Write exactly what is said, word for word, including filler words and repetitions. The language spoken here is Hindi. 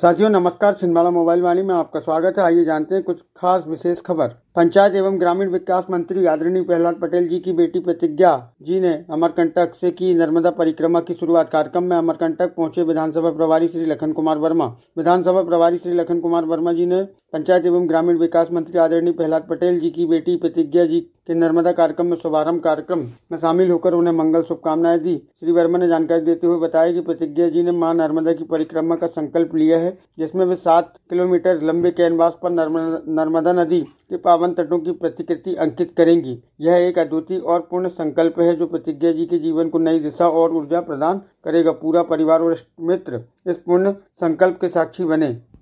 साथियों नमस्कार, छिंदवाड़ा मोबाइल वाणी में आपका स्वागत है। आइए जानते हैं कुछ खास विशेष खबर। पंचायत एवं ग्रामीण विकास मंत्री आदरणीय प्रहलाद पटेल जी की बेटी प्रतिज्ञा जी ने अमरकंटक से की नर्मदा परिक्रमा की शुरुआत। कार्यक्रम में अमरकंटक पहुंचे विधानसभा प्रभारी श्री लखन कुमार वर्मा। विधानसभा प्रभारी श्री लखन कुमार वर्मा जी ने पंचायत एवं ग्रामीण विकास मंत्री आदरणीय प्रहलाद पटेल जी की बेटी प्रतिज्ञा जी के नर्मदा कार्यक्रम में शुभारंभ कार्यक्रम में शामिल होकर उन्हें मंगल शुभकामनाएं दी। श्री वर्मा ने जानकारी देते हुए बताया कि प्रतिज्ञा जी ने मां नर्मदा की परिक्रमा का संकल्प लिया है, जिसमें वे सात किलोमीटर लंबे कैनवास पर नर्मदा नदी के पावन तटों की प्रतिकृति अंकित करेंगी। यह एक अद्वितीय और पूर्ण संकल्प है जो प्रतिज्ञा जी के जीवन को नई दिशा और ऊर्जा प्रदान करेगा। पूरा परिवार और मित्र इस पूर्ण संकल्प के साक्षी बने।